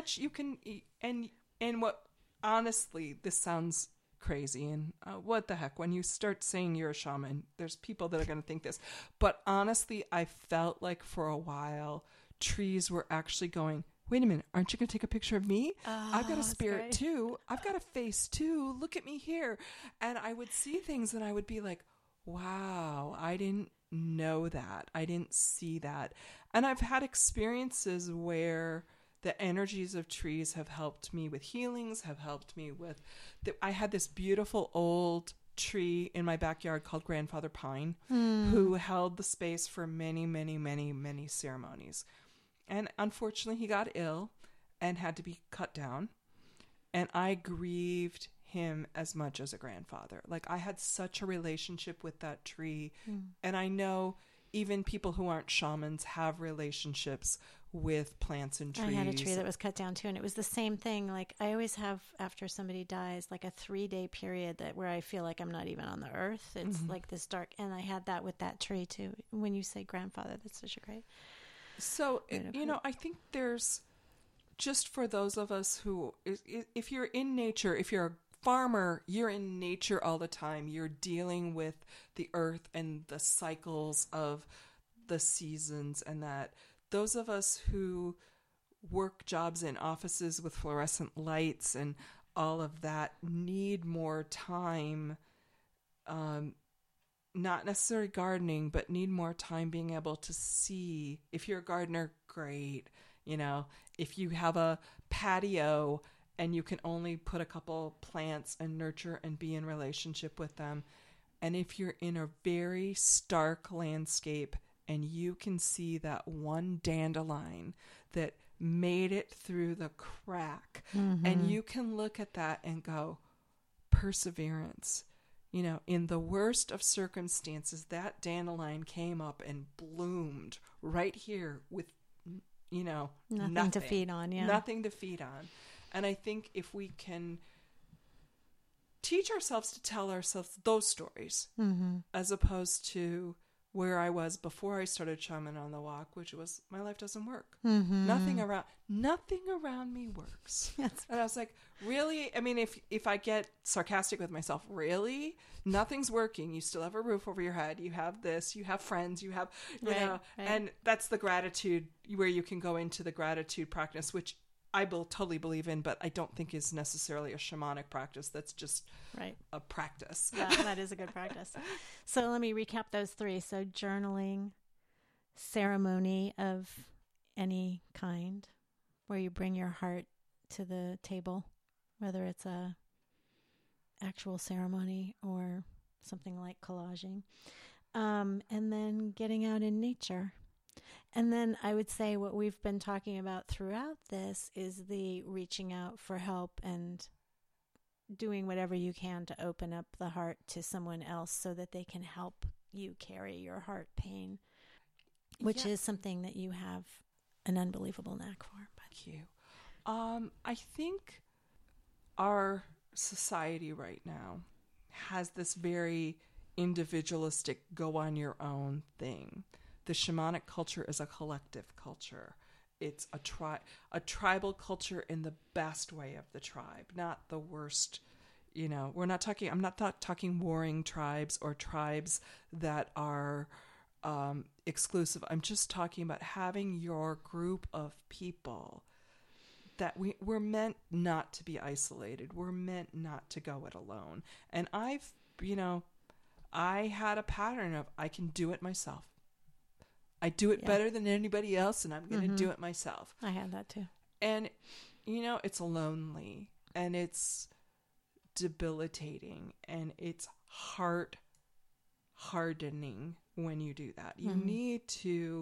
and what, honestly, this sounds crazy, and what the heck, when you start saying you're a shaman, there's people that are going to think this, but honestly, I felt like for a while trees were actually going, wait a minute, aren't you going to take a picture of me? I've got a spirit too. I've got a face too. Look at me here. And I would see things and I would be like, wow, I didn't know that. I didn't see that. And I've had experiences where the energies of trees have helped me with healings, have helped me with... I had this beautiful old tree in my backyard called Grandfather Pine, who held the space for many, many, many, many ceremonies. And unfortunately, he got ill and had to be cut down. And I grieved him as much as a grandfather. Like, I had such a relationship with that tree. And I know even people who aren't shamans have relationships with plants and trees. I had a tree that was cut down too, and it was the same thing. Like, I always have, after somebody dies, like a 3-day period where I feel like I'm not even on the earth. It's like this dark, and I had that with that tree too. When you say grandfather, that's such a great... So, I think there's, just for those of us who, if you're in nature, if you're a farmer, you're in nature all the time. You're dealing with the earth and the cycles of the seasons, and that those of us who work jobs in offices with fluorescent lights and all of that need more time, not necessarily gardening, but need more time being able to see. If you're a gardener, great. If you have a patio and you can only put a couple plants and nurture and be in relationship with them. And if you're in a very stark landscape and you can see that one dandelion that made it through the crack, and you can look at that and go, perseverance. In the worst of circumstances, that dandelion came up and bloomed right here with, nothing to feed on. Yeah. Nothing to feed on. And I think if we can teach ourselves to tell ourselves those stories, as opposed to where I was before I started Shaman on the Walk, which was, my life doesn't work. Nothing around me works. And I was like, really? I mean, if I get sarcastic with myself, really? Nothing's working. You still have a roof over your head. You have this, you have friends, you have, right. And that's the gratitude, where you can go into the gratitude practice, which I totally believe in, but I don't think is necessarily a shamanic practice. That's just a practice. Yeah, that is a good practice. So let me recap those 3. So journaling, ceremony of any kind, where you bring your heart to the table, whether it's a actual ceremony or something like collaging, and then getting out in nature. And then I would say what we've been talking about throughout this is the reaching out for help and doing whatever you can to open up the heart to someone else so that they can help you carry your heart pain, which is something that you have an unbelievable knack for. Thank you. I think our society right now has this very individualistic, go on your own thing. The shamanic culture is a collective culture. It's a tribal culture in the best way of the tribe, not the worst. I'm not talking warring tribes or tribes that are exclusive. I'm just talking about having your group of people that we're meant not to be isolated. We're meant not to go it alone. And I had a pattern of, I can do it myself. I do it better than anybody else, and I'm going to do it myself. I had that too. And, it's lonely, and it's debilitating, and it's heart hardening when you do that. We need to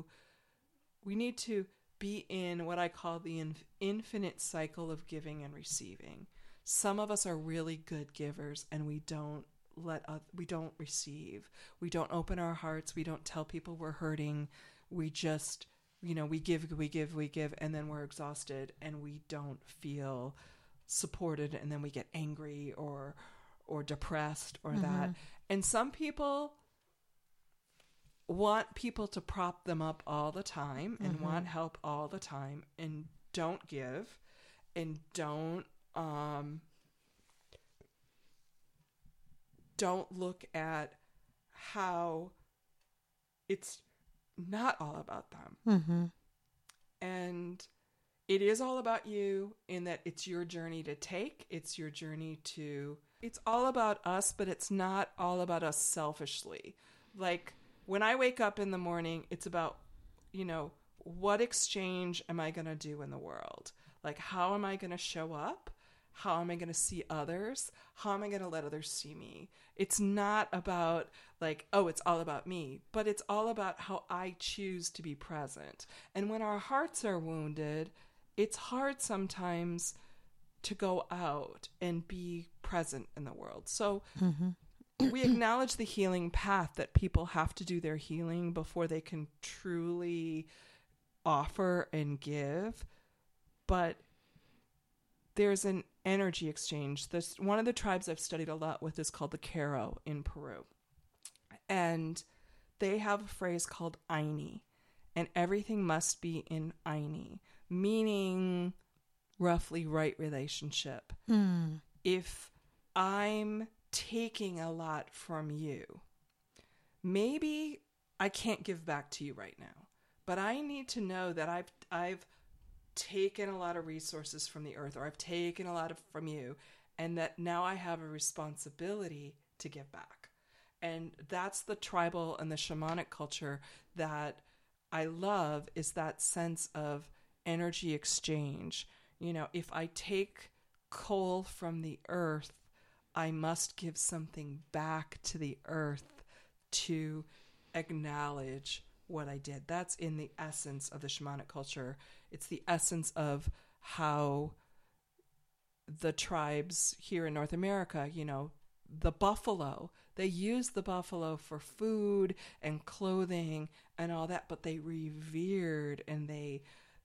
be in what I call the infinite cycle of giving and receiving. Some of us are really good givers, and we don't receive. We don't open our hearts. We don't tell people we're hurting. We just, we give, and then we're exhausted and we don't feel supported, and then we get angry or depressed or that. And some people want people to prop them up all the time and want help all the time and don't give and don't look at how it's not all about them. And it is all about you, in that it's your journey to take, it's your journey to It's all about us, but it's not all about us selfishly. Like when I wake up in the morning, it's about, what exchange am I going to do in the world? Like, how am I going to show up? How am I going to see others? How am I going to let others see me? It's not about like, oh, it's all about me, but it's all about how I choose to be present. And when our hearts are wounded, it's hard sometimes to go out and be present in the world. So we acknowledge the healing path that people have to do their healing before they can truly offer and give. But there's an energy exchange. One of the tribes I've studied a lot with is called the Q'ero in Peru. And they have a phrase called Aini. And everything must be in Aini, meaning roughly right relationship. If I'm taking a lot from you, maybe I can't give back to you right now, but I need to know that I've taken a lot of resources from the earth, or I've taken a lot from you, and that now I have a responsibility to give back. And that's the tribal and the shamanic culture that I love, is that sense of energy exchange. If I take coal from the earth, I must give something back to the earth to acknowledge what I did. That's in the essence of the shamanic culture. It's the essence of how the tribes here in North America, the buffalo, they use the buffalo for food and clothing and all that, but they revered and they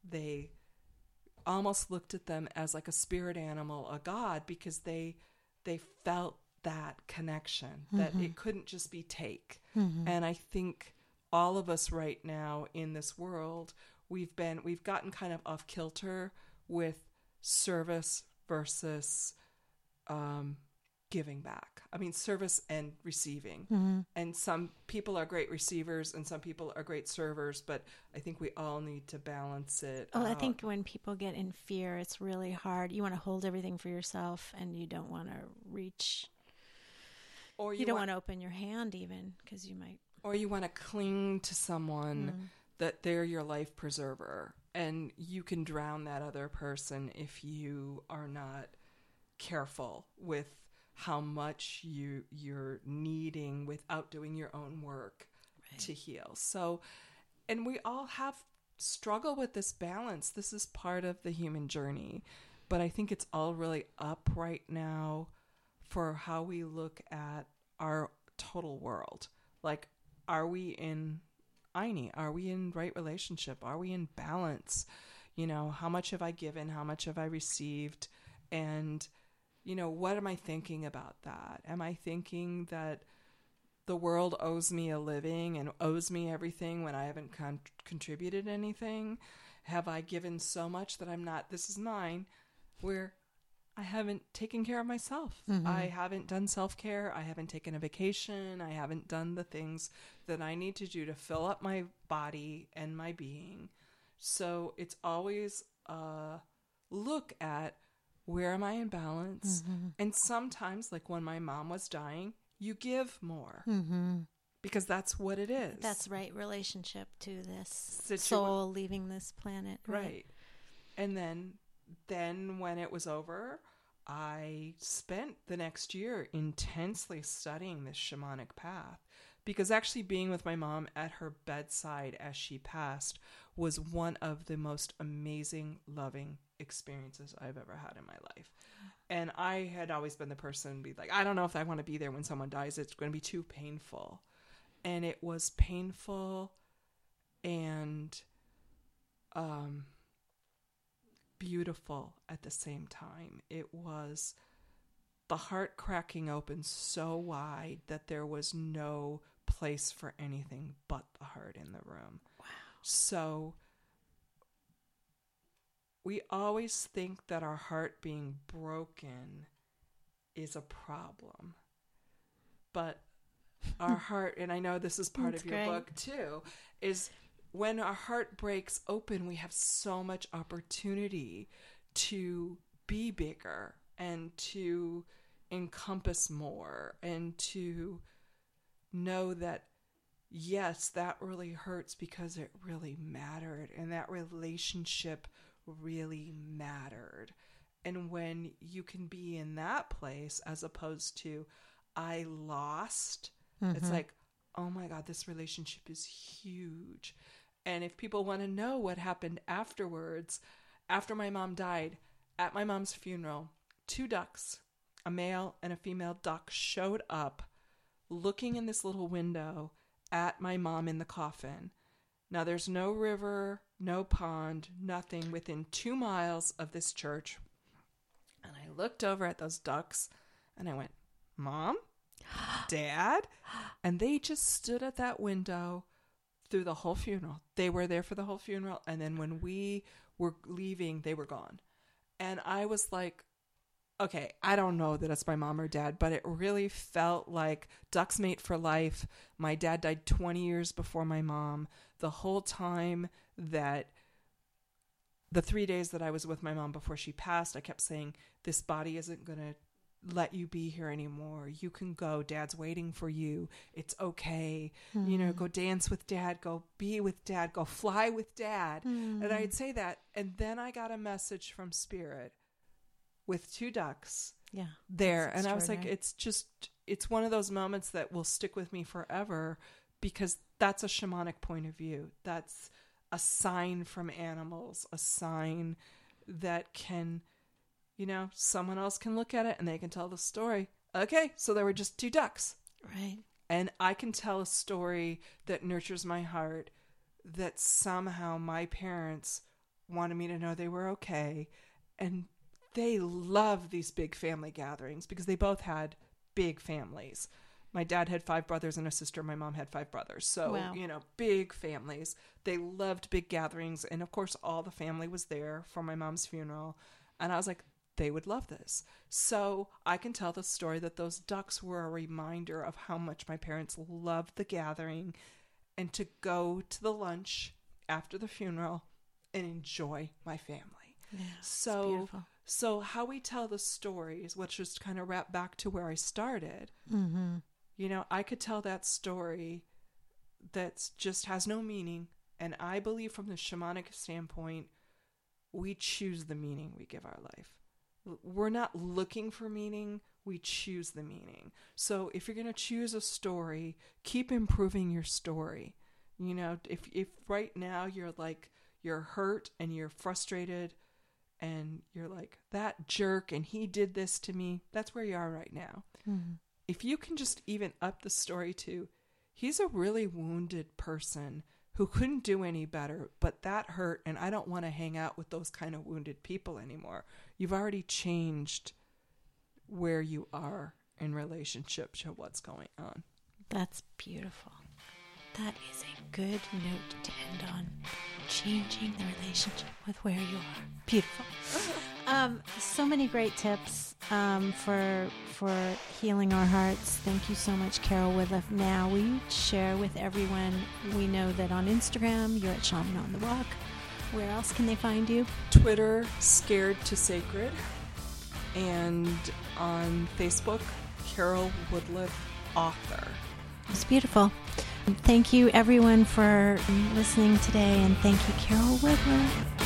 almost looked at them as like a spirit animal, a god, because they felt that connection, that it couldn't just be take. And I think all of us right now in this world, we've gotten kind of off kilter with service versus giving back. I mean, service and receiving. And some people are great receivers and some people are great servers, but I think we all need to balance it out. I think when people get in fear, it's really hard. You want to hold everything for yourself, and you don't want to reach, or you don't want to open your hand even, because you might. Or you want to cling to someone that they're your life preserver, and you can drown that other person if you are not careful with how much you're needing without doing your own work to heal. So, and we all have struggle with this balance. This is part of the human journey, but I think it's all really up right now for how we look at our total world. Like, are we in Aini? Are we in right relationship? Are we in balance? How much have I given? How much have I received? And what am I thinking about that? Am I thinking that the world owes me a living and owes me everything when I haven't contributed anything? Have I given so much that I'm not, this is mine, where I haven't taken care of myself? I haven't done self-care. I haven't taken a vacation. I haven't done the things that I need to do to fill up my body and my being. So it's always a look at, where am I in balance? And sometimes, like when my mom was dying, you give more because that's what it is. That's right relationship to this soul leaving this planet. Right. And then when it was over, I spent the next year intensely studying this shamanic path, because actually being with my mom at her bedside as she passed was one of the most amazing, loving experiences I've ever had in my life. And I had always been the person to be like, I don't know if I want to be there when someone dies. It's going to be too painful. And it was painful and beautiful at the same time. It was the heart cracking open so wide that there was no place for anything but the heart in the room. Wow. So we always think that our heart being broken is a problem. But our heart, and I know this is part of your book too, is when our heart breaks open, we have so much opportunity to be bigger and to encompass more and to know that, yes, that really hurts because it really mattered and that relationship really mattered. And when you can be in that place as opposed to I lost, it's like, oh my God, this relationship is huge. And if people want to know what happened afterwards, after my mom died, at my mom's funeral, 2 ducks, a male and a female duck, showed up looking in this little window at my mom in the coffin. Now, there's no river, no pond, nothing within 2 miles of this church. And I looked over at those ducks and I went, Mom? Dad? And they just stood at that window through the whole funeral. They were there for the whole funeral. And then when we were leaving, they were gone. And I was like, okay, I don't know that it's my mom or dad, but it really felt like ducks mate for life. My dad died 20 years before my mom. The whole time that the 3 days that I was with my mom before she passed, I kept saying, this body isn't going to let you be here anymore. You can go. Dad's waiting for you. It's okay. You know, go dance with Dad. Go be with Dad. Go fly with Dad. And I'd say that. And then I got a message from Spirit with 2 ducks there. And I was like, it's one of those moments that will stick with me forever because that's a shamanic point of view. That's a sign from animals, a sign that can, you know, someone else can look at it and they can tell the story. Okay, so there were just 2 ducks. Right. And I can tell a story that nurtures my heart, that somehow my parents wanted me to know they were okay. And they love these big family gatherings because they both had big families. My dad had 5 brothers and a sister. My mom had 5 brothers. So, you know, big families. They loved big gatherings. And of course, all the family was there for my mom's funeral. And I was like, they would love this. So I can tell the story that those ducks were a reminder of how much my parents loved the gathering and to go to the lunch after the funeral and enjoy my family. Yeah, so beautiful. So how we tell the stories, which just kind of wrap back to where I started, you know, I could tell that story that just has no meaning. And I believe from the shamanic standpoint, we choose the meaning we give our life. We're not looking for meaning. We choose the meaning. So if you're going to choose a story, keep improving your story. You know, if right now you're hurt and you're frustrated and you're like, that jerk and he did this to me, that's where you are right now. If you can just even up the story to, he's a really wounded person who couldn't do any better, but that hurt, and I don't want to hang out with those kind of wounded people anymore. You've already changed where you are in relationship to what's going on. That's beautiful. That is a good note to end on. Changing the relationship with where you are. Beautiful. So many great tips for healing our hearts. Thank you so much, Carol Woodliff. Now, will you share with everyone, we know that on Instagram, you're at Shaman on the Walk. Where else can they find you? Twitter, Scared to Sacred. And on Facebook, Carol Woodliff, author. It's beautiful. Thank you, everyone, for listening today. And thank you, Carol Woodliff.